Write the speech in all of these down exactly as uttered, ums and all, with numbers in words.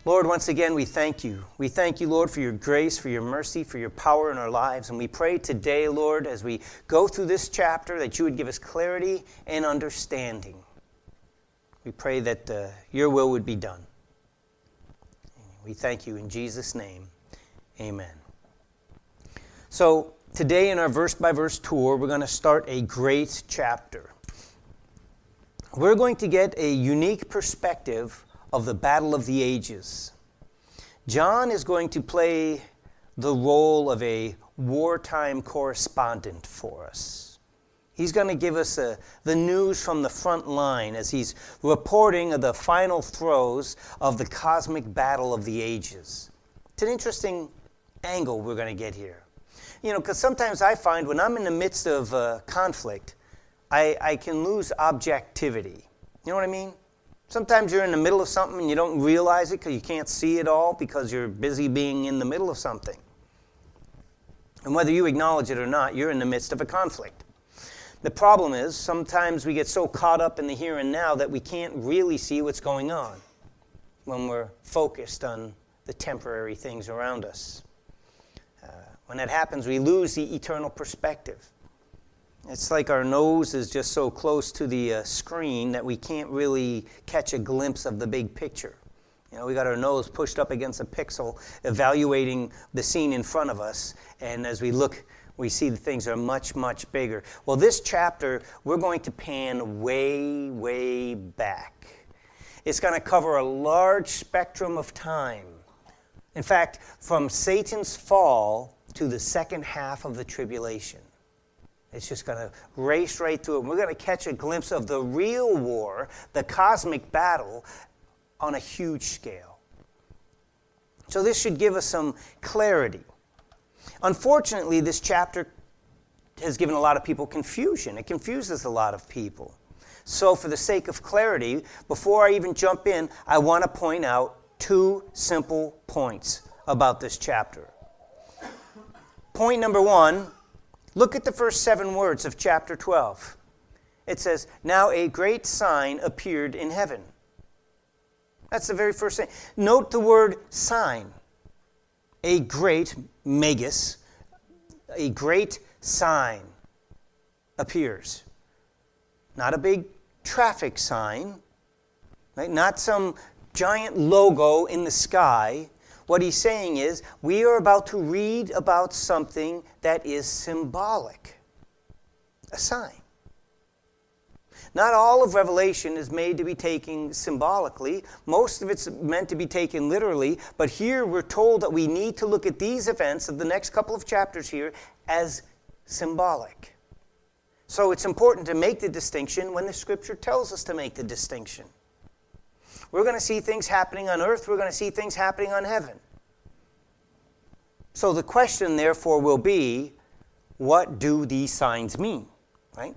Lord, once again, we thank you. We thank you, Lord, for your grace, for your mercy, for your power in our lives. And we pray today, Lord, as we go through this chapter, that you would give us clarity and understanding. We pray that uh, your will would be done. We thank you in Jesus' name. Amen. So today in our verse-by-verse tour, we're going to start a great chapter. We're going to get a unique perspective of the battle of the ages. John is going to play the role of a wartime correspondent for us. He's going to give us a, the news from the front line as he's reporting of the final throes of the cosmic battle of the ages. It's an interesting angle we're going to get here. You know, because sometimes I find when I'm in the midst of uh, conflict, I, I can lose objectivity. You know what I mean? Sometimes you're in the middle of something and you don't realize it because you can't see it all because you're busy being in the middle of something. And whether you acknowledge it or not, you're in the midst of a conflict. The problem is sometimes we get so caught up in the here and now that we can't really see what's going on when we're focused on the temporary things around us. Uh, when that happens, we lose the eternal perspective. It's like our nose is just so close to the uh, screen that we can't really catch a glimpse of the big picture. You know, we got our nose pushed up against a pixel, evaluating the scene in front of us, and as we look, we see that things are much, much bigger. Well, this chapter, we're going to pan way, way back. It's going to cover a large spectrum of time. In fact, from Satan's fall to the second half of the tribulation. It's just going to race right through it. We're going to catch a glimpse of the real war, the cosmic battle, on a huge scale. So this should give us some clarity. Unfortunately, this chapter has given a lot of people confusion. It confuses a lot of people. So for the sake of clarity, before I even jump in, I want to point out two simple points about this chapter. Point number one, look at the first seven words of chapter twelve. It says, "Now a great sign appeared in heaven." That's the very first thing. Note the word sign. A great, megas, a great sign appears. Not a big traffic sign, right? Not some giant logo in the sky. What he's saying is, we are about to read about something that is symbolic. A sign. Not all of Revelation is made to be taken symbolically. Most of it's meant to be taken literally. But here we're told that we need to look at these events of the next couple of chapters here as symbolic. So it's important to make the distinction when the Scripture tells us to make the distinction. We're going to see things happening on earth. We're going to see things happening on heaven. So the question, therefore, will be, what do these signs mean? Right?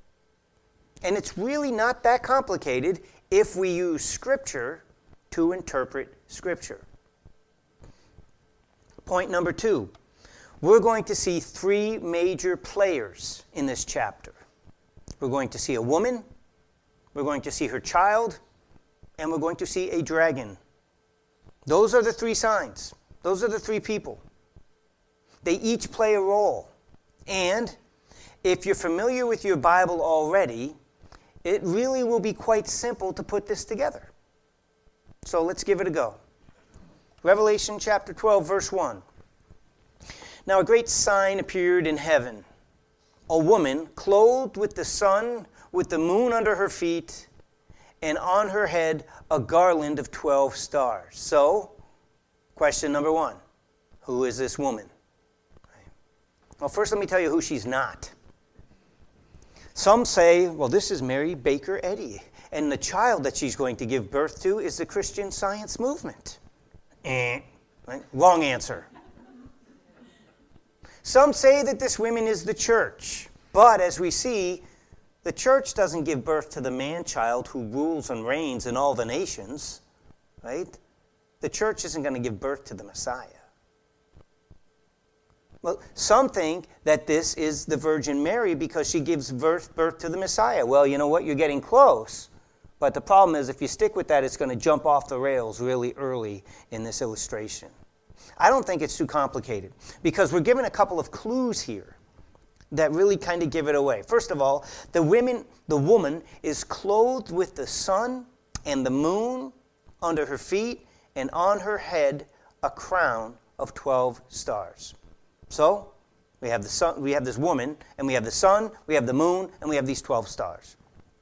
And it's really not that complicated if we use Scripture to interpret Scripture. Point number two, we're going to see three major players in this chapter. We're going to see a woman, we're going to see her child, and we're going to see a dragon. Those are the three signs. Those are the three people. They each play a role. And if you're familiar with your Bible already, it really will be quite simple to put this together. So let's give it a go. Revelation chapter twelve, verse one. "Now a great sign appeared in heaven. A woman clothed with the sun, with the moon under her feet, and on her head a garland of twelve stars." So, question number one, who is this woman? Well, first let me tell you who she's not. Some say, well, this is Mary Baker Eddy, and the child that she's going to give birth to is the Christian Science movement. Eh, right? Wrong answer. Some say that this woman is the church, but as we see, the church doesn't give birth to the man-child who rules and reigns in all the nations, right? The church isn't going to give birth to the Messiah. Well, some think that this is the Virgin Mary because she gives birth, birth to the Messiah. Well, you know what? You're getting close, But the problem is if you stick with that, it's going to jump off the rails really early in this illustration. I don't think it's too complicated because we're given a couple of clues here that really kind of give it away. First of all, the women, the woman is clothed with the sun and the moon under her feet, and on her head a crown of twelve stars. So we have the sun, we have this woman, and we have the sun, we have the moon, and we have these twelve stars.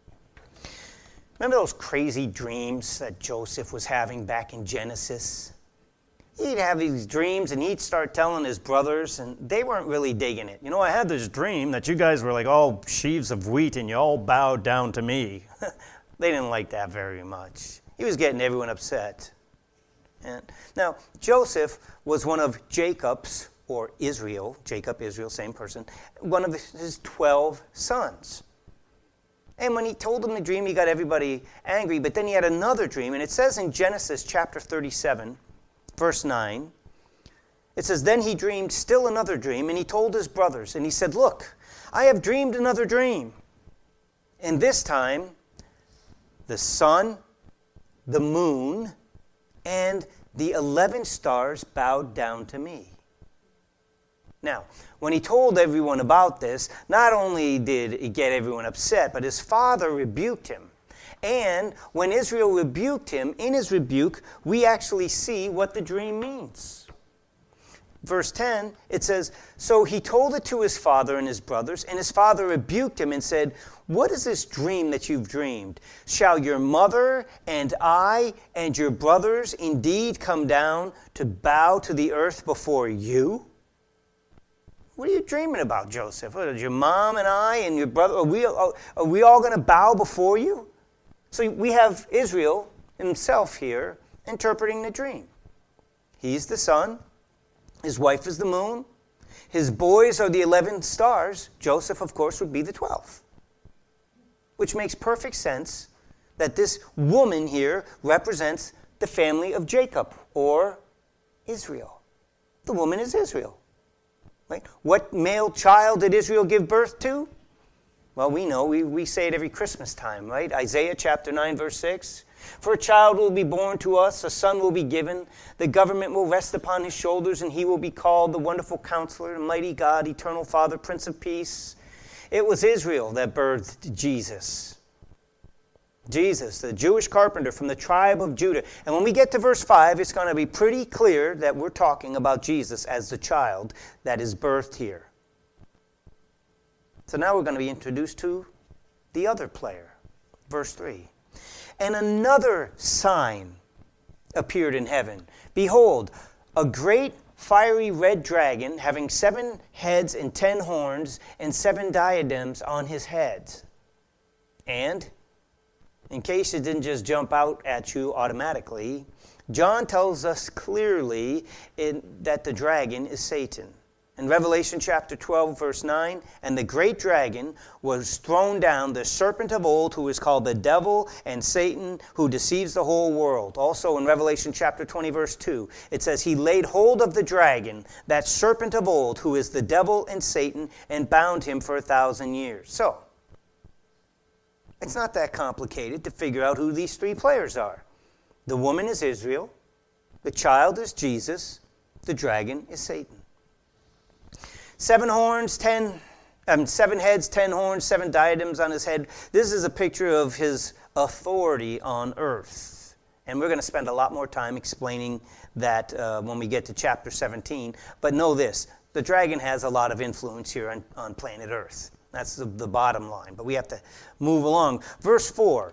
Remember those crazy dreams that Joseph was having back in Genesis? He'd have these dreams, and he'd start telling his brothers, and they weren't really digging it. You know, I had this dream that you guys were like all sheaves of wheat, and you all bowed down to me. They didn't like that very much. He was getting everyone upset. And now, Joseph was one of Jacob's, or Israel, Jacob, Israel, same person, one of his twelve sons. And when he told them the dream, he got everybody angry, but then he had another dream, and it says in Genesis chapter thirty-seven, verse nine, it says, "Then he dreamed still another dream, and he told his brothers, and he said, 'Look, I have dreamed another dream. And this time, the sun, the moon, and the eleven stars bowed down to me.'" Now, when he told everyone about this, not only did he get everyone upset, but his father rebuked him. And when Israel rebuked him, in his rebuke, we actually see what the dream means. Verse ten, it says, "So he told it to his father and his brothers, and his father rebuked him and said, 'What is this dream that you've dreamed? Shall your mother and I and your brothers indeed come down to bow to the earth before you?'" What are you dreaming about, Joseph? What, is your mom and I and your brother, are we, are, are we all going to bow before you? So we have Israel himself here interpreting the dream. He's the sun. His wife is the moon. His boys are the eleven stars. Joseph, of course, would be the twelve. Which makes perfect sense that this woman here represents the family of Jacob, or Israel. The woman is Israel. Right? What male child did Israel give birth to? Well, we know. We, we say it every Christmas time, right? Isaiah chapter nine, verse six. "For a child will be born to us, a son will be given. The government will rest upon his shoulders, and he will be called the Wonderful Counselor, Mighty God, Eternal Father, Prince of Peace." It was Israel that birthed Jesus. Jesus, the Jewish carpenter from the tribe of Judah. And when we get to verse five, it's going to be pretty clear that we're talking about Jesus as the child that is birthed here. So now we're going to be introduced to the other player. Verse three. "And another sign appeared in heaven. Behold, a great fiery red dragon having seven heads and ten horns and seven diadems on his heads." And in case it didn't just jump out at you automatically, John tells us clearly in, that the dragon is Satan. In Revelation chapter twelve, verse nine, "And the great dragon was thrown down, the serpent of old, who is called the devil and Satan, who deceives the whole world." Also in Revelation chapter twenty, verse two, it says, "He laid hold of the dragon, that serpent of old, who is the devil and Satan, and bound him for a thousand years." So, it's not that complicated to figure out who these three players are. The woman is Israel, the child is Jesus, the dragon is Satan. Seven horns, ten, um, seven heads, ten horns, seven diadems on his head. This is a picture of his authority on earth. And we're going to spend a lot more time explaining that uh, when we get to chapter seventeen. But know this, the dragon has a lot of influence here on, on planet Earth. That's the, the bottom line. But we have to move along. Verse four.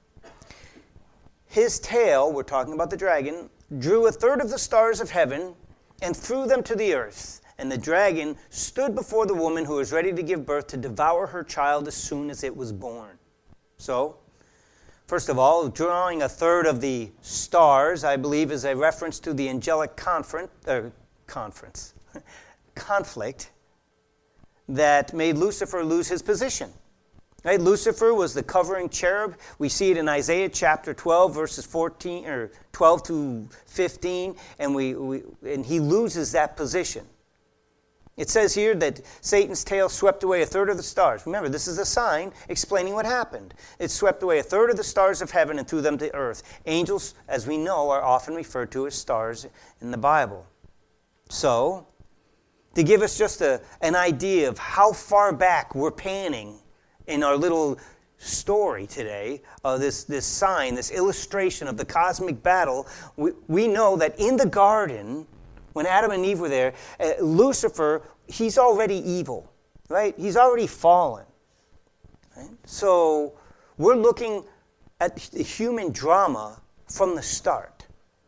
"His tail," we're talking about the dragon, "drew a third of the stars of heaven and threw them to the earth. And the dragon stood before the woman who was ready to give birth to devour her child as soon as it was born." So, first of all, drawing a third of the stars, I believe, is a reference to the angelic conference, uh, conference, conflict that made Lucifer lose his position. Right? Lucifer was the covering cherub. We see it in Isaiah chapter twelve, verses fourteen or twelve to fifteen, and we, we and he loses that position. It says here that Satan's tail swept away a third of the stars. Remember, this is a sign explaining what happened. It swept away a third of the stars of heaven and threw them to earth. Angels, as we know, are often referred to as stars in the Bible. So, to give us just a, an idea of how far back we're panning in our little story today, uh, this, this sign, this illustration of the cosmic battle, we, we know that in the garden, when Adam and Eve were there, uh, Lucifer, he's already evil, right? He's already fallen. Right? So we're looking at the human drama from the start.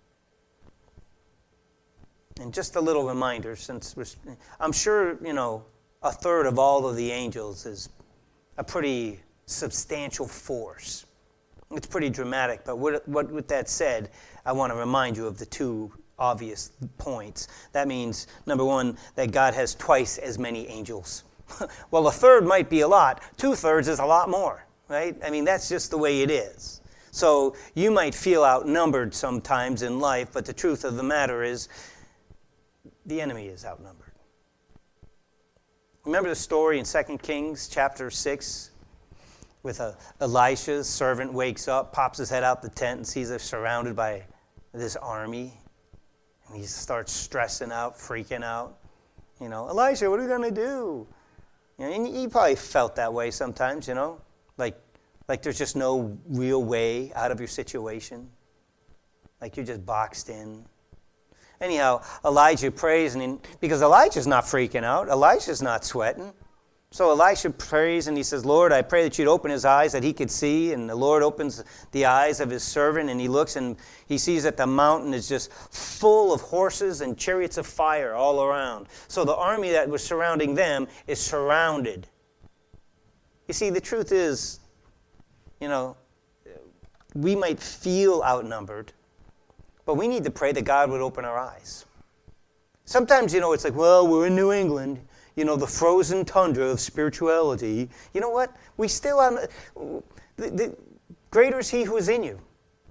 And just a little reminder, since we're, I'm sure, you know, a third of all of the angels is a pretty substantial force. It's pretty dramatic, but what, what, with that said, I want to remind you of the two obvious points. That means, number one, that God has twice as many angels. Well, a third might be a lot. Two-thirds is a lot more, right? I mean, that's just the way it is. So you might feel outnumbered sometimes in life, but the truth of the matter is the enemy is outnumbered. Remember the story in Second Kings chapter six with uh, Elisha's servant wakes up, pops his head out the tent, and sees they're surrounded by this army. And he starts stressing out, freaking out. You know, Elisha, what are we going to do? You know, and you probably felt that way sometimes, you know, like, like there's just no real way out of your situation. Like you're just boxed in. Anyhow, Elijah prays, and in, because Elijah's not freaking out, Elisha's not sweating. So Elisha prays, and he says, Lord, I pray that you'd open his eyes that he could see. And the Lord opens the eyes of his servant, and he looks, and he sees that the mountain is just full of horses and chariots of fire all around. So the army that was surrounding them is surrounded. You see, the truth is, you know, we might feel outnumbered, but we need to pray that God would open our eyes. Sometimes, you know, it's like, well, we're in New England. You know, the frozen tundra of spirituality. You know what? We still, um, the, the greater is he who is in you.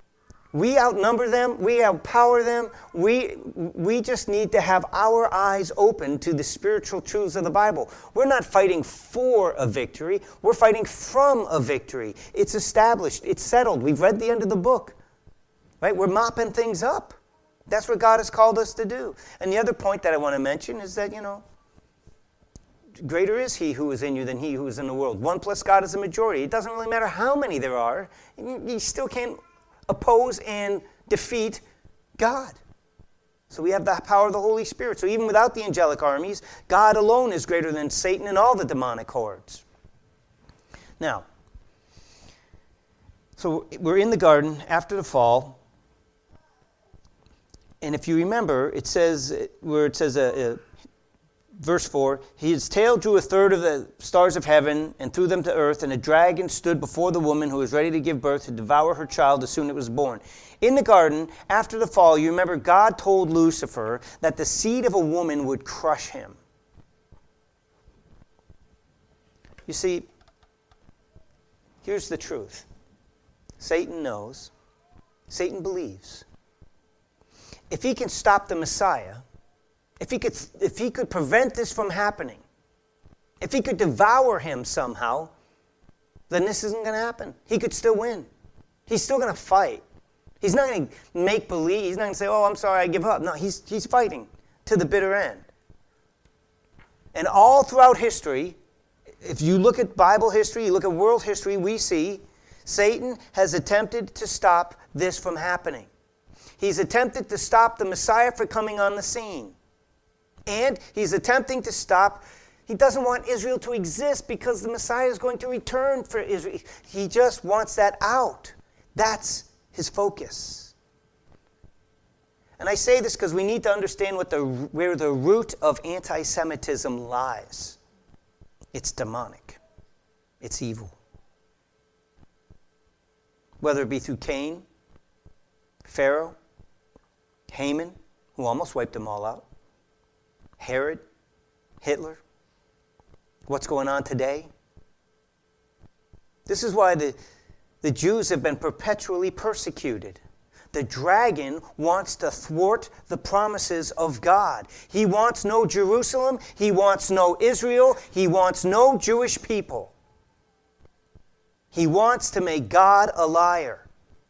We outnumber them. We outpower them. We, we just need to have our eyes open to the spiritual truths of the Bible. We're not fighting for a victory. We're fighting from a victory. It's established. It's settled. We've read the end of the book. Right? We're mopping things up. That's what God has called us to do. And the other point that I want to mention is that, you know, greater is he who is in you than he who is in the world. One plus God is a majority. It doesn't really matter how many there are. You still can't oppose and defeat God. So we have the power of the Holy Spirit. So even without the angelic armies, God alone is greater than Satan and all the demonic hordes. Now, so we're in the garden after the fall. And if you remember, it says, where it says, uh, uh, verse four, his tail drew a third of the stars of heaven and threw them to earth, and a dragon stood before the woman who was ready to give birth to devour her child as soon as it was born. In the garden, after the fall, you remember God told Lucifer that the seed of a woman would crush him. You see, here's the truth. Satan knows. Satan believes. If he can stop the Messiah, if he could, if he could prevent this from happening, if he could devour him somehow, then this isn't going to happen. He could still win. He's still going to fight. He's not going to make believe. He's not going to say, oh, I'm sorry, I give up. No, he's, he's fighting to the bitter end. And all throughout history, if you look at Bible history, you look at world history, we see Satan has attempted to stop this from happening. He's attempted to stop the Messiah from coming on the scene. And he's attempting to stop, he doesn't want Israel to exist because the Messiah is going to return for Israel. He just wants that out. That's his focus. And I say this because we need to understand what the, where the root of anti-Semitism lies. It's demonic. It's evil. Whether it be through Cain, Pharaoh, Haman, who almost wiped them all out, Herod, Hitler, what's going on today. This is why the, the Jews have been perpetually persecuted. the dragon wants to thwart the promises of God. He wants no Jerusalem. He wants no Israel. He wants no Jewish people. He wants to make God a liar.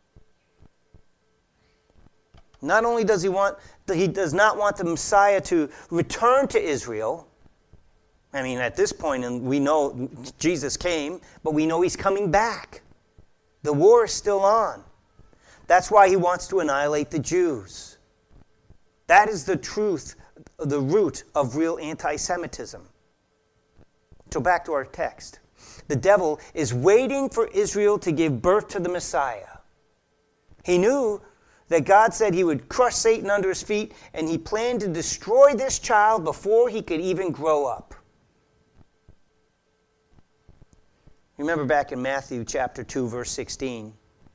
Not only does he want, he does not want the Messiah to return to Israel. I mean, at this point, and we know Jesus came, but we know he's coming back. The war is still on. That's why he wants to annihilate the Jews. That is the truth, the root of real anti-Semitism. So back to our text. The devil is waiting for Israel to give birth to the Messiah. He knew that God said he would crush Satan under his feet, and he planned to destroy this child before he could even grow up. Remember back in Matthew chapter two, verse sixteen.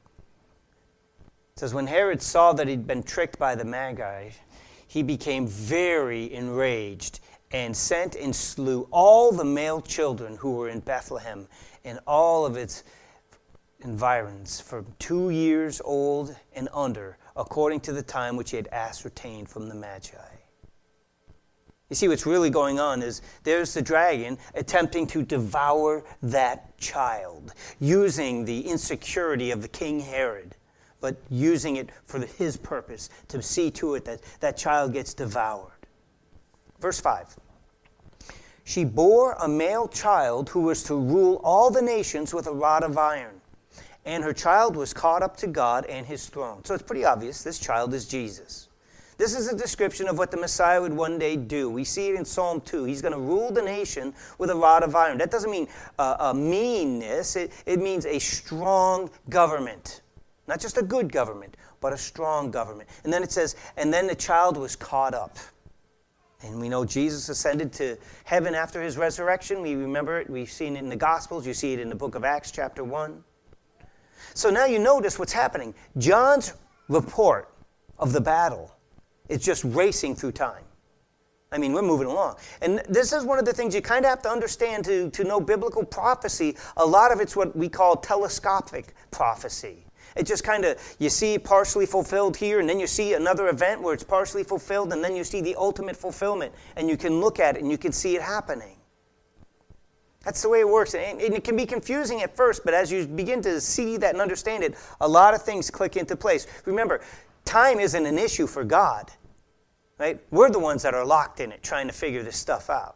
It says, when Herod saw that he'd been tricked by the Magi, he became very enraged and sent and slew all the male children who were in Bethlehem and all of its environs from two years old and under, according to the time which he had ascertained from the Magi. You see, what's really going on is there's the dragon attempting to devour that child, using the insecurity of the King Herod, but using it for his purpose, to see to it that that child gets devoured. Verse five. She bore a male child who was to rule all the nations with a rod of iron. And her child was caught up to God and his throne. So it's pretty obvious this child is Jesus. This is a description of what the Messiah would one day do. We see it in Psalm two. He's going to rule the nation with a rod of iron. That doesn't mean uh, a meanness. It, it means a strong government. Not just a good government, but a strong government. And then it says, and then the child was caught up. And we know Jesus ascended to heaven after his resurrection. We remember it. We've seen it in the Gospels. You see it in the book of Acts chapter one. So now you notice what's happening. John's report of the battle is just racing through time. I mean, we're moving along. And this is one of the things you kind of have to understand to, to know biblical prophecy. A lot of it's what we call telescopic prophecy. It just kind of, you see partially fulfilled here, and then you see another event where it's partially fulfilled, and then you see the ultimate fulfillment. And you can look at it, and you can see it happening. That's the way it works. And it can be confusing at first, but as you begin to see that and understand it, a lot of things click into place. Remember, time isn't an issue for God. Right? We're the ones that are locked in it, trying to figure this stuff out.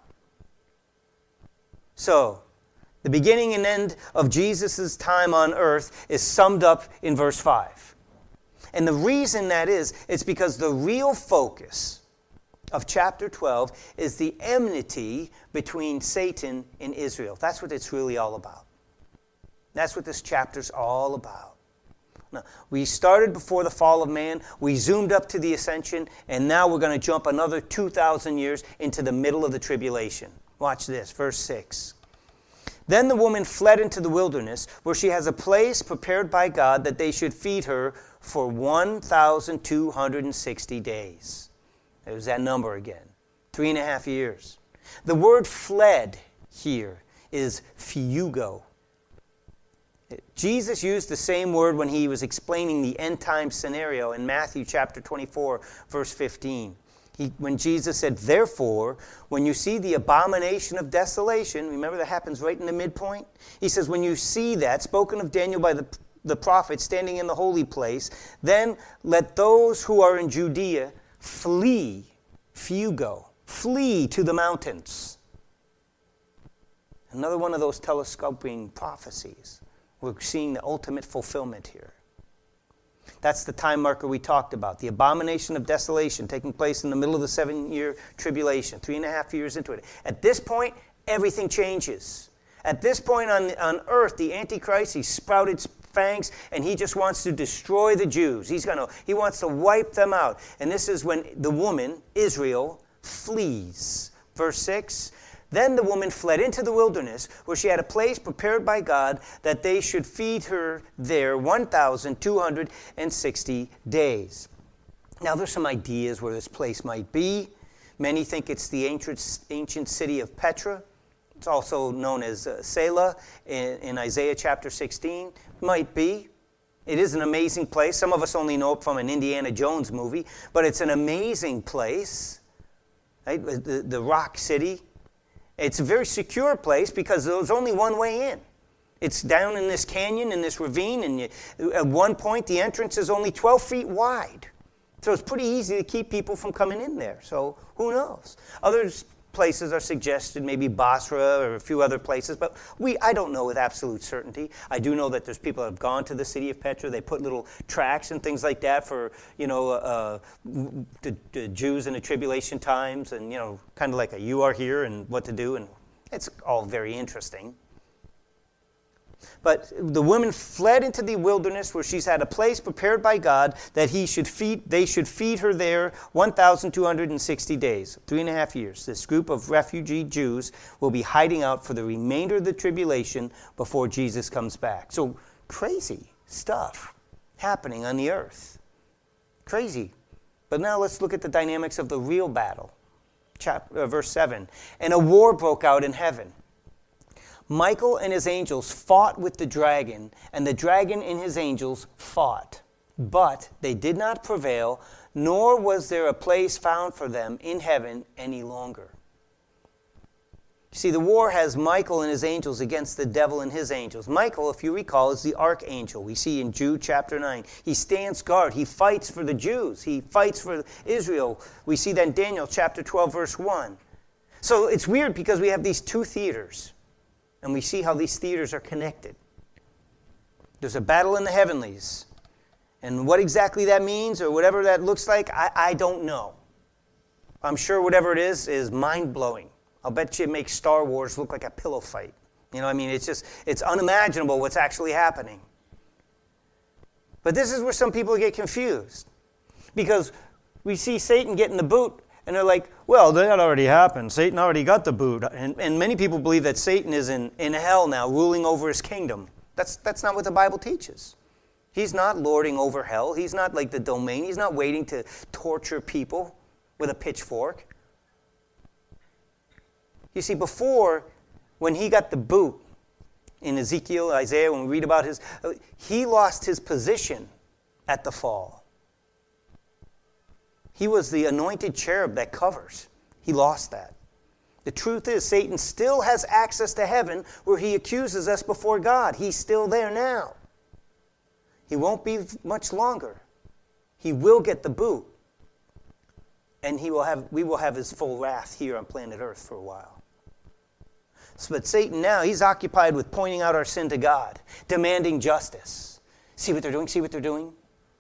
So, the beginning and end of Jesus' time on earth is summed up in verse five. And the reason that is, it's because the real focus of chapter twelve is the enmity between Satan and Israel. That's what it's really all about. That's what this chapter's all about. Now, we started before the fall of man, we zoomed up to the ascension, and now we're going to jump another two thousand years into the middle of the tribulation. Watch this, verse six. Then the woman fled into the wilderness, where she has a place prepared by God that they should feed her for one thousand two hundred sixty days. There's that number again. Three and a half years. The word fled here is phugo. Jesus used the same word when he was explaining the end time scenario in Matthew chapter twenty-four, verse fifteen. He, when Jesus said, therefore, when you see the abomination of desolation, remember that happens right in the midpoint? He says, when you see that, spoken of Daniel by the, the prophet standing in the holy place, then let those who are in Judea flee, phugo, flee to the mountains. Another one of those telescoping prophecies. We're seeing the ultimate fulfillment here. That's the time marker we talked about. The abomination of desolation taking place in the middle of the seven-year tribulation, three and a half years into it. At this point, everything changes. At this point on, on earth, the Antichrist, he sprouted fangs, and he just wants to destroy the Jews. He's gonna, he wants to wipe them out. And this is when the woman, Israel, flees. Verse six, then the woman fled into the wilderness, where she had a place prepared by God that they should feed her there one thousand two hundred sixty days. Now, there's some ideas where this place might be. Many think it's the ancient, ancient city of Petra. It's also known as uh, Selah in, in Isaiah chapter sixteen. Might be. It is an amazing place. Some of us only know it from an Indiana Jones movie, but it's an amazing place, right? The, the Rock City. It's a very secure place because there's only one way in. It's down in this canyon, in this ravine, and you, at one point the entrance is only twelve feet wide. So it's pretty easy to keep people from coming in there. So who knows? Other places are suggested, maybe Basra or a few other places, but we I don't know with absolute certainty. I do know that there's people that have gone to the city of Petra. They put little tracts and things like that for, you know, uh, the, the Jews in the tribulation times, and, you know, kind of like a you are here and what to do, and it's all very interesting. But the women fled into the wilderness where she's had a place prepared by God that he should feed, they should feed her there one thousand two hundred sixty days, three and a half years. This group of refugee Jews will be hiding out for the remainder of the tribulation before Jesus comes back. So crazy stuff happening on the earth. Crazy. But now let's look at the dynamics of the real battle. Chapter, uh, verse seven. And a war broke out in heaven. Michael and his angels fought with the dragon, and the dragon and his angels fought. But they did not prevail, nor was there a place found for them in heaven any longer. See, the war has Michael and his angels against the devil and his angels. Michael, if you recall, is the archangel. We see in Jude chapter nine. He stands guard. He fights for the Jews. He fights for Israel. We see that in Daniel chapter twelve, verse one. So it's weird because we have these two theaters. And we see how these theaters are connected. There's a battle in the heavenlies. And what exactly that means or whatever that looks like, I, I don't know. I'm sure whatever it is is mind-blowing. I'll bet you it makes Star Wars look like a pillow fight. You know, I mean, it's just, it's unimaginable what's actually happening. But this is where some people get confused. Because we see Satan getting the boot. And they're like, well, that already happened. Satan already got the boot. And, and many people believe that Satan is in, in hell now, ruling over his kingdom. That's, that's not what the Bible teaches. He's not lording over hell. He's not like the domain. He's not waiting to torture people with a pitchfork. You see, before, when he got the boot, in Ezekiel, Isaiah, when we read about his, he lost his position at the fall. He was the anointed cherub that covers. He lost that. The truth is, Satan still has access to heaven where he accuses us before God. He's still there now. He won't be much longer. He will get the boot. And he will have, we will have his full wrath here on planet Earth for a while. So, but Satan now, he's occupied with pointing out our sin to God, demanding justice. See what they're doing? See what they're doing?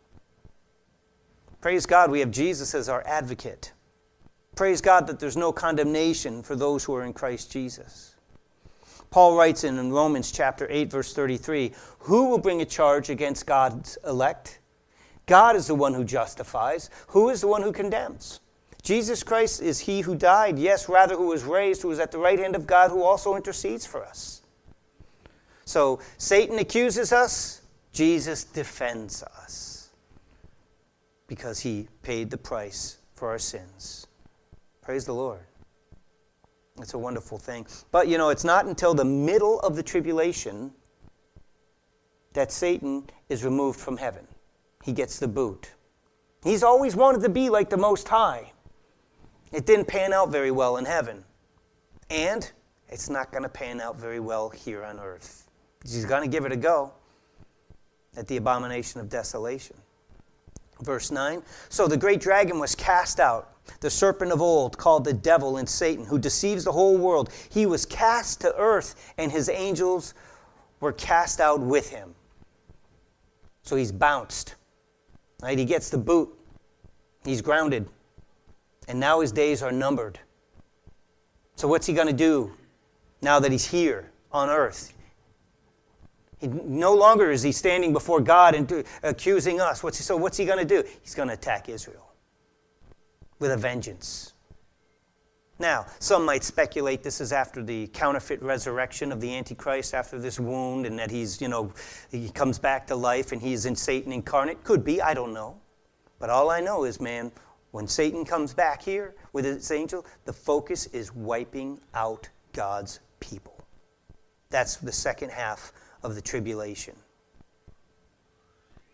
Praise God, we have Jesus as our advocate. Praise God that there's no condemnation for those who are in Christ Jesus. Paul writes in, in Romans chapter eight, verse thirty-three, who will bring a charge against God's elect? God is the one who justifies. Who is the one who condemns? Jesus Christ is he who died, yes, rather who was raised, who is at the right hand of God, who also intercedes for us. So Satan accuses us, Jesus defends us. Because he paid the price for our sins. Praise the Lord. It's a wonderful thing. But, you know, it's not until the middle of the tribulation that Satan is removed from heaven. He gets the boot. He's always wanted to be like the Most High. It didn't pan out very well in heaven. And it's not going to pan out very well here on earth. He's going to give it a go at the abomination of desolation. Verse nine, so the great dragon was cast out, the serpent of old, called the devil and Satan, who deceives the whole world. He was cast to earth, and his angels were cast out with him. So he's bounced. Right? He gets the boot. He's grounded. And now his days are numbered. So what's he going to do now that he's here on earth? He, no longer is he standing before God and do, accusing us. What's he, so what's he going to do? He's going to attack Israel with a vengeance. Now, some might speculate this is after the counterfeit resurrection of the Antichrist, after this wound, and that he's, you know, he comes back to life and he's in Satan incarnate. Could be, I don't know. But all I know is, man, when Satan comes back here with his angel, the focus is wiping out God's people. That's the second half of the tribulation.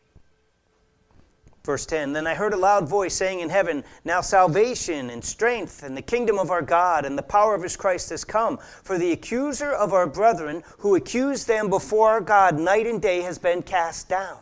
Verse ten, then I heard a loud voice saying in heaven, now salvation and strength and the kingdom of our God and the power of his Christ has come. For the accuser of our brethren, who accused them before our God night and day, has been cast down.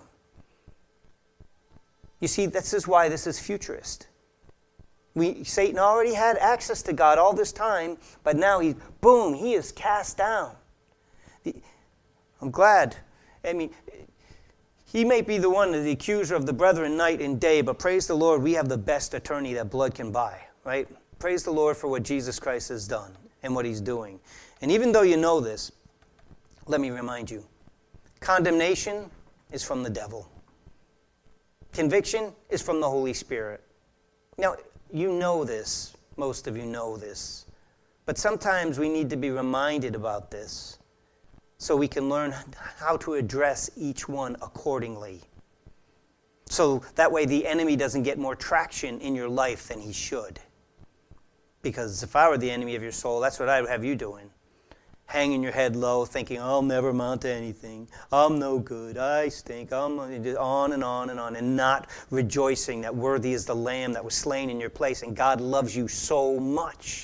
You see, this is why this is futurist. We, Satan already had access to God all this time, but now he, boom, he is cast down. The, I'm glad. I mean, he may be the one, the accuser of the brethren night and day, but praise the Lord, we have the best attorney that blood can buy, right? Praise the Lord for what Jesus Christ has done and what he's doing. And even though you know this, let me remind you, condemnation is from the devil. Conviction is from the Holy Spirit. Now, you know this. Most of you know this. But sometimes we need to be reminded about this, so we can learn how to address each one accordingly. So that way the enemy doesn't get more traction in your life than he should. Because if I were the enemy of your soul, that's what I would have you doing. Hanging your head low, thinking, I'll never amount to anything. I'm no good. I stink. I'm on and on and on. And not rejoicing that worthy is the Lamb that was slain in your place. And God loves you so much.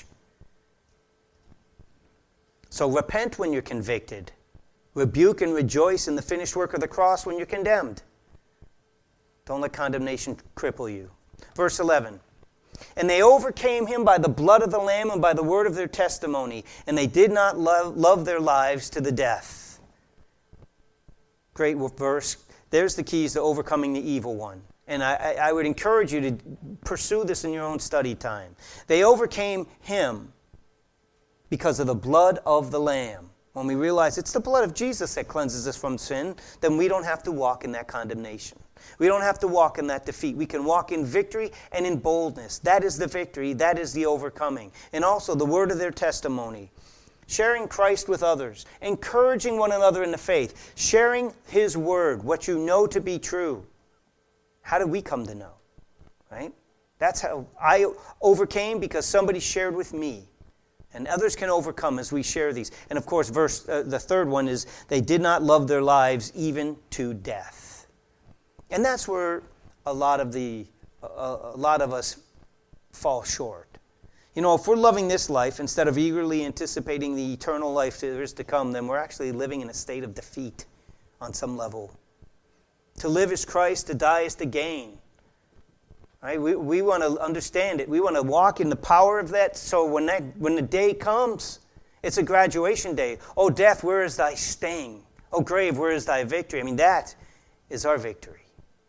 So repent when you're convicted. Rebuke and rejoice in the finished work of the cross when you're condemned. Don't let condemnation cripple you. Verse eleven. And they overcame him by the blood of the Lamb and by the word of their testimony, and they did not love, love their lives to the death. Great verse. There's the keys to overcoming the evil one. And I, I would encourage you to pursue this in your own study time. They overcame him because of the blood of the Lamb. When we realize it's the blood of Jesus that cleanses us from sin, then we don't have to walk in that condemnation. We don't have to walk in that defeat. We can walk in victory and in boldness. That is the victory. That is the overcoming. And also the word of their testimony. Sharing Christ with others. Encouraging one another in the faith. Sharing his word, what you know to be true. How did we come to know? Right? That's how I overcame, because somebody shared with me. And others can overcome as we share these. And of course, verse uh, the third one is, they did not love their lives even to death. And that's where a lot of the uh, a lot of us fall short. You know, if we're loving this life instead of eagerly anticipating the eternal life that is to come, then we're actually living in a state of defeat on some level. To live is Christ, to die is to gain. Right? We we want to understand it. We want to walk in the power of that. So when that when the day comes, it's a graduation day. Oh, death, where is thy sting? Oh, grave, where is thy victory? I mean, that is our victory.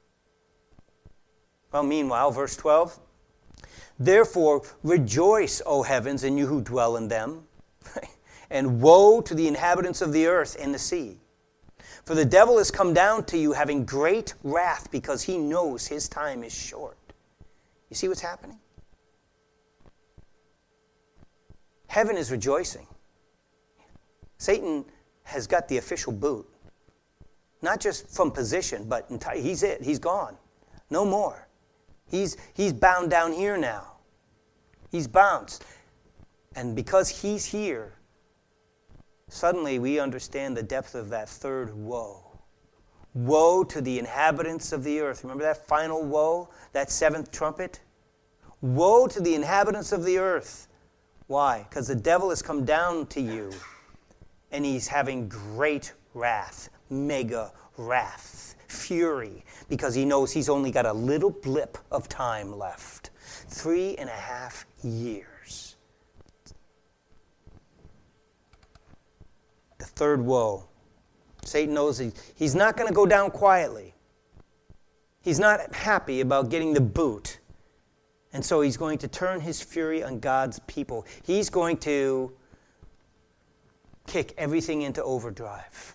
Well, meanwhile, verse twelve, therefore rejoice, O heavens, and you who dwell in them, and woe to the inhabitants of the earth and the sea. For the devil has come down to you having great wrath, because he knows his time is short. You see what's happening? Heaven is rejoicing. Satan has got the official boot. Not just from position, but enti- he's it. He's gone. No more. He's, he's bound down here now. He's bounced. And because he's here, suddenly we understand the depth of that third woe. Woe to the inhabitants of the earth. Remember that final woe? That seventh trumpet? Woe to the inhabitants of the earth. Why? Because the devil has come down to you, and he's having great wrath, mega wrath, fury, because he knows he's only got a little blip of time left. Three and a half years. The third woe. Satan knows he, he's not going to go down quietly. He's not happy about getting the boot. And so he's going to turn his fury on God's people. He's going to kick everything into overdrive.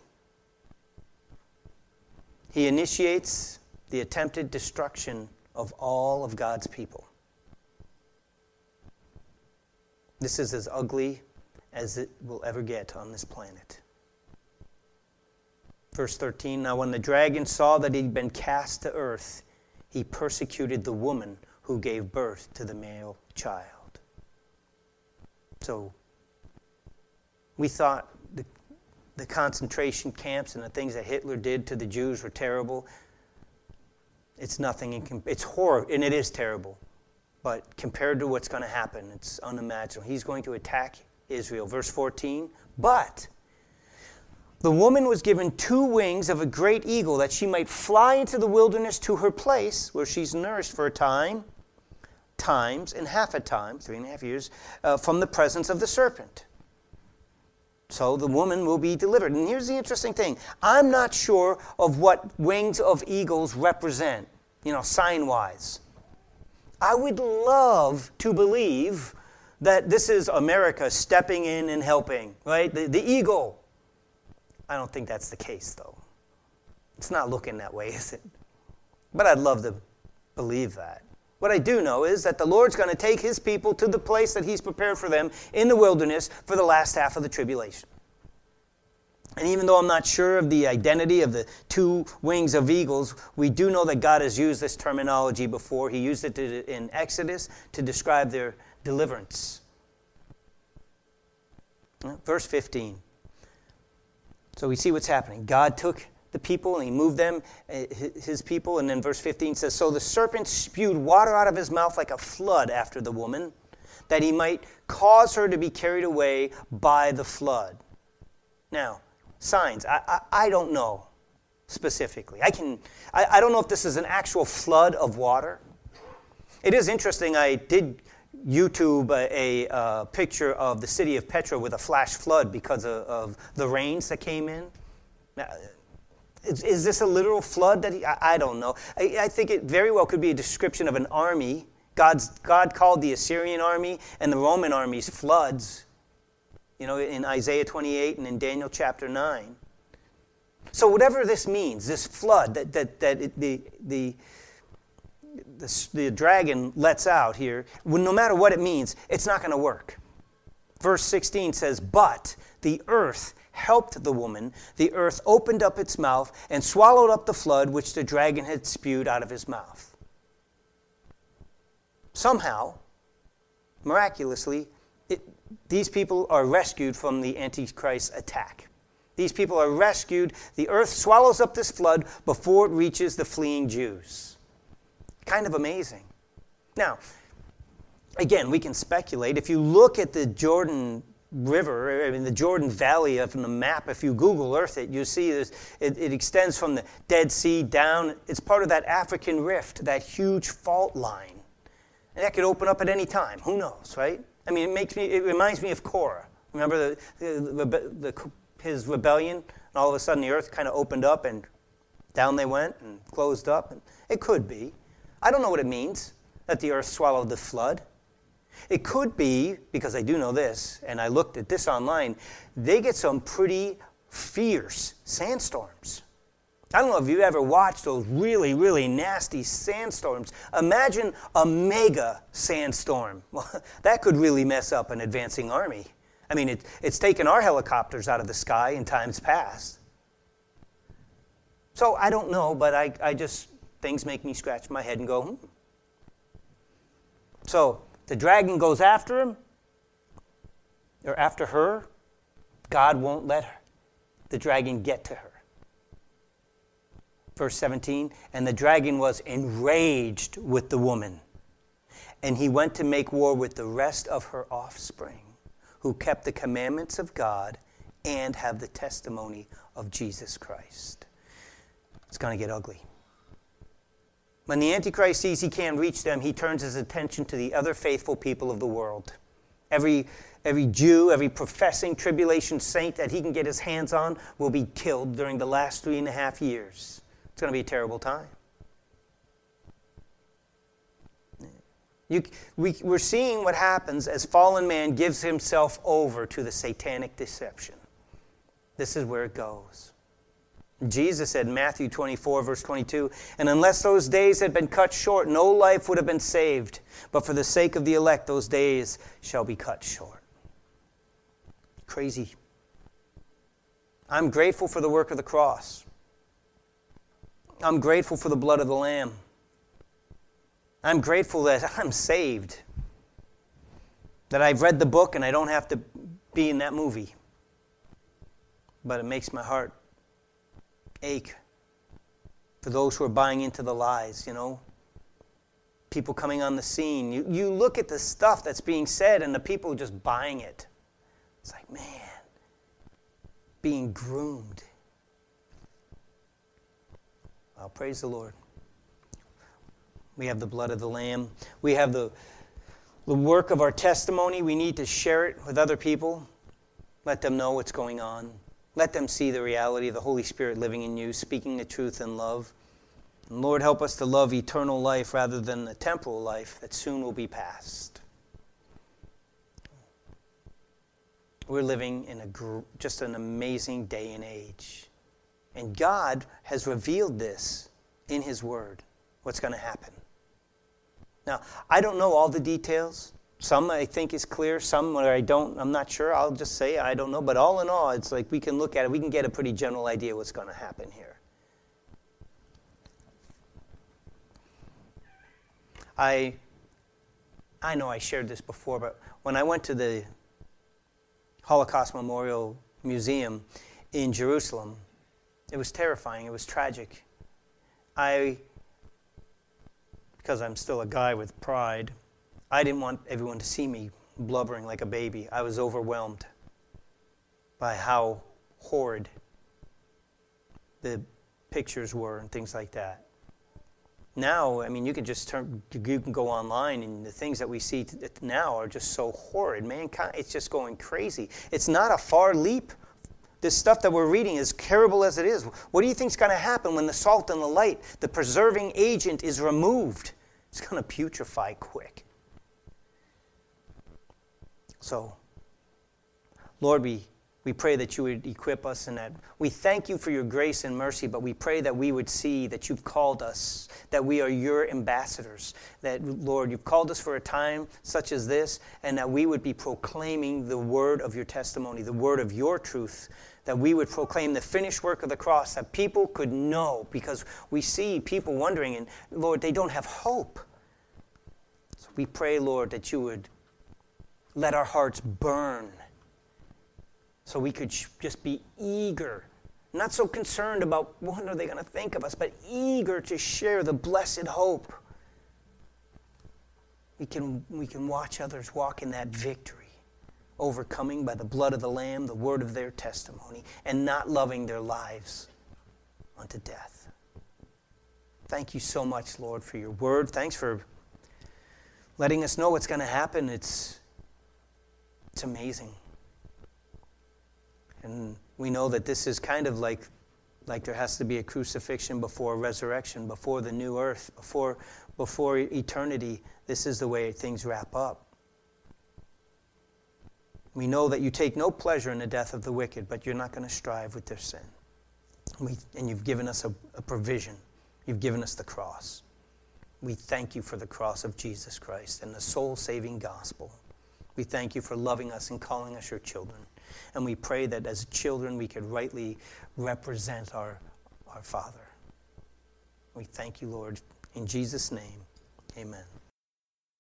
He initiates the attempted destruction of all of God's people. This is as ugly as it will ever get on this planet. Verse thirteen, now when the dragon saw that he'd been cast to earth, he persecuted the woman who gave birth to the male child. So, we thought the, the concentration camps and the things that Hitler did to the Jews were terrible. it's nothing. In, it's horror, and it is terrible. But compared to what's going to happen, it's unimaginable. He's going to attack Israel. Verse fourteen, but the woman was given two wings of a great eagle that she might fly into the wilderness to her place where she's nourished for a time, times and half a time, three and a half years, uh, from the presence of the serpent. So the woman will be delivered. And here's the interesting thing. I'm not sure of what wings of eagles represent, you know, sign-wise. I would love to believe that this is America stepping in and helping, right? The, the eagle. I don't think that's the case, though. It's not looking that way, is it? But I'd love to believe that. What I do know is that the Lord's going to take his people to the place that he's prepared for them in the wilderness for the last half of the tribulation. And even though I'm not sure of the identity of the two wings of eagles, we do know that God has used this terminology before. He used it to, in Exodus to describe their deliverance. Verse fifteen. So we see what's happening. God took the people and he moved them, his people. And then verse fifteen says, so the serpent spewed water out of his mouth like a flood after the woman, that he might cause her to be carried away by the flood. Now, signs. I, I, I don't know specifically. I can. I, I don't know if this is an actual flood of water. It is interesting. I did YouTube a, a, a picture of the city of Petra with a flash flood because of, of the rains that came in. Now, is, is this a literal flood? That he, I, I don't know. I, I think it very well could be a description of an army. God's, God called the Assyrian army and the Roman armies floods. You know, in Isaiah twenty-eight and in Daniel chapter nine. So whatever this means, this flood that that that it, the, the the the dragon lets out here, well, no matter what it means, it's not going to work. Verse sixteen says, "But the earth helped the woman. The earth opened up its mouth and swallowed up the flood which the dragon had spewed out of his mouth." Somehow, miraculously, it, these people are rescued from the Antichrist attack. These people are rescued. The earth swallows up this flood before it reaches the fleeing Jews. Kind of amazing. Now, again, we can speculate. If you look at the Jordan River, I mean the Jordan Valley from the map, if you Google Earth it, you see this, it, it extends from the Dead Sea down. It's part of that African rift, that huge fault line. And that could open up at any time. Who knows, right? I mean, it makes me. It reminds me of Korah. Remember the, the, the, the his rebellion, and all of a sudden the earth kind of opened up and down they went and closed up. And it could be. I don't know what it means that the earth swallowed the flood. It could be, because I do know this, and I looked at this online, they get some pretty fierce sandstorms. I don't know if you've ever watched those really, really nasty sandstorms. Imagine a mega sandstorm. Well, that could really mess up an advancing army. I mean, it, it's taken our helicopters out of the sky in times past. So I don't know, but I, I just, things make me scratch my head and go, hmm. So the dragon goes after him, or after her. God won't let her, the dragon get to her. Verse seventeen, and the dragon was enraged with the woman, and he went to make war with the rest of her offspring, who kept the commandments of God and have the testimony of Jesus Christ. It's going to get ugly. When the Antichrist sees he can't reach them, he turns his attention to the other faithful people of the world. Every, every Jew, every professing tribulation saint that he can get his hands on will be killed during the last three and a half years. It's going to be a terrible time. You, we, we're seeing what happens as fallen man gives himself over to the satanic deception. This is where it goes. Jesus said in Matthew twenty-four, verse twenty-two, and unless those days had been cut short, no life would have been saved. But for the sake of the elect, those days shall be cut short. Crazy. I'm grateful for the work of the cross. I'm grateful for the blood of the Lamb. I'm grateful that I'm saved. That I've read the book and I don't have to be in that movie. But it makes my heart ache for those who are buying into the lies, you know. People coming on the scene. You, you look at the stuff that's being said and the people just buying it. It's like, man, being groomed. Well, praise the Lord. We have the blood of the Lamb. We have the, the work of our testimony. We need to share it with other people. Let them know what's going on. Let them see the reality of the Holy Spirit living in you, speaking the truth in love. And Lord, help us to love eternal life rather than a temporal life that soon will be past. We're living in a gr- just an amazing day and age. And God has revealed this in His Word, what's going to happen. Now, I don't know all the details. Some I think is clear, some where I don't, I'm not sure. I'll just say I don't know. But all in all, it's like we can look at it, we can get a pretty general idea what's going to happen here. I I know I shared this before, but when I went to the Holocaust Memorial Museum in Jerusalem, it was terrifying. It was tragic. I, because I'm still a guy with pride, I didn't want everyone to see me blubbering like a baby. I was overwhelmed by how horrid the pictures were and things like that. Now, I mean, you can just turn, you can go online, and the things that we see now are just so horrid. Mankind, it's just going crazy. It's not a far leap. This stuff that we're reading, as terrible as it is, what do you think is going to happen when the salt and the light, the preserving agent, is removed? It's going to putrefy quick. So, Lord, we We pray that you would equip us in that. We thank you for your grace and mercy, but we pray that we would see that you've called us, that we are your ambassadors, that, Lord, you've called us for a time such as this, and that we would be proclaiming the word of your testimony, the word of your truth, that we would proclaim the finished work of the cross, that people could know, because we see people wondering, and, Lord, they don't have hope. So we pray, Lord, that you would let our hearts burn, so we could sh- just be eager, not so concerned about what are they going to think of us, but eager to share the blessed hope. We can, we can watch others walk in that victory, overcoming by the blood of the Lamb, the word of their testimony, and not loving their lives unto death. Thank you so much, Lord, for your word. Thanks for letting us know what's going to happen. It's, it's amazing. And we know that this is kind of like, like there has to be a crucifixion before resurrection, before the new earth, before, before eternity. This is the way things wrap up. We know that you take no pleasure in the death of the wicked, but you're not going to strive with their sin. We, and you've given us a, a provision. You've given us the cross. We thank you for the cross of Jesus Christ and the soul-saving gospel. We thank you for loving us and calling us your children. And we pray that as children we could rightly represent our, our Father. We thank you, Lord. In Jesus' name, amen.